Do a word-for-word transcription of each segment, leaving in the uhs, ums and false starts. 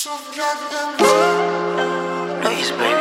Nice, baby.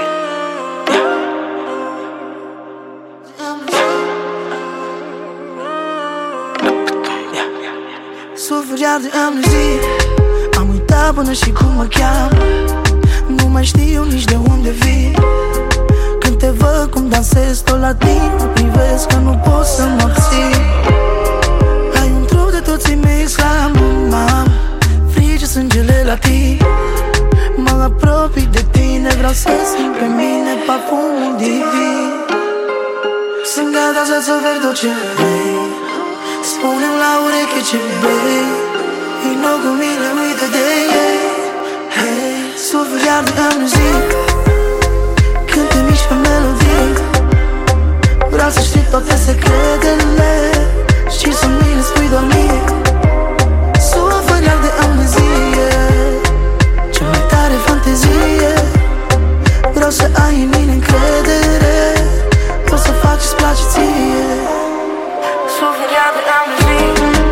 Sufăr iar de amnezie. Am uitat până și cum mă cheamă. Nu mai știu nici de unde vii. Când te văd cum dansezi tot la tine, mă privesc că nu pot să mă abțin. Ai un trup de toți mei exclamă, mam, frige sângele la tine. Mă apropii de tine, vreau să simt pe mine parfumul divin. Sunt gata să-ți oferi tot ce vrei. Spune-mi la ureche ce bei. Vino cu mine, uite de ei. Hey, sufăr iar de amnezie. Când te miști pe melodie, vreau să știi toate secretele. Și să mi le spui doar mie. Sufăr iar de amnezie. Cea mai tare fantezie. Vreau să ai în mine încredere. Pot să fac ce-ți place ție. Sufăr iar de amnezie.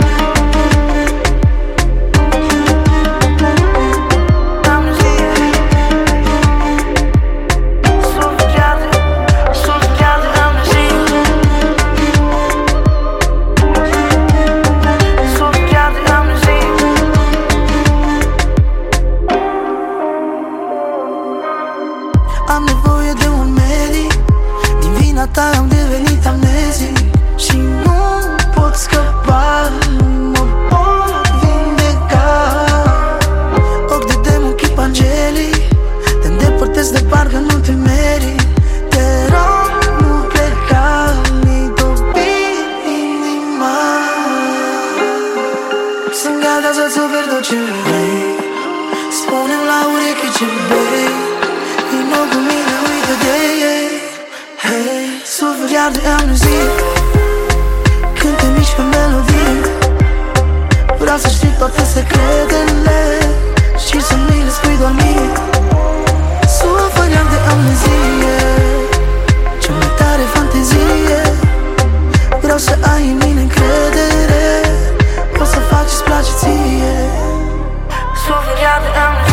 Am nevoie de un medic. Din vina ta am devenit amnezic. Și nu pot scăpa, nu mă pot vindeca. Ochi de demon, chip angelic. Te îndepărtez de parcă nu te merit. Te rog, nu pleca, mi-i topi inima. Sunt gata să-ți oferi tot ce vrei. Spune-mi la ureche ce bei. Vino cu mine, uite de ei. Hey, sufăr iar de amnezie. Când te miști pe melodie, vreau să știi toate secretele. Și să mi le spui doar mie. Sufăr iar de amnezie. Cea mai tare fantezie. Vreau să ai în mine încredere. Pot să fac ce-ți place ție. Sufăr iar de amnezie.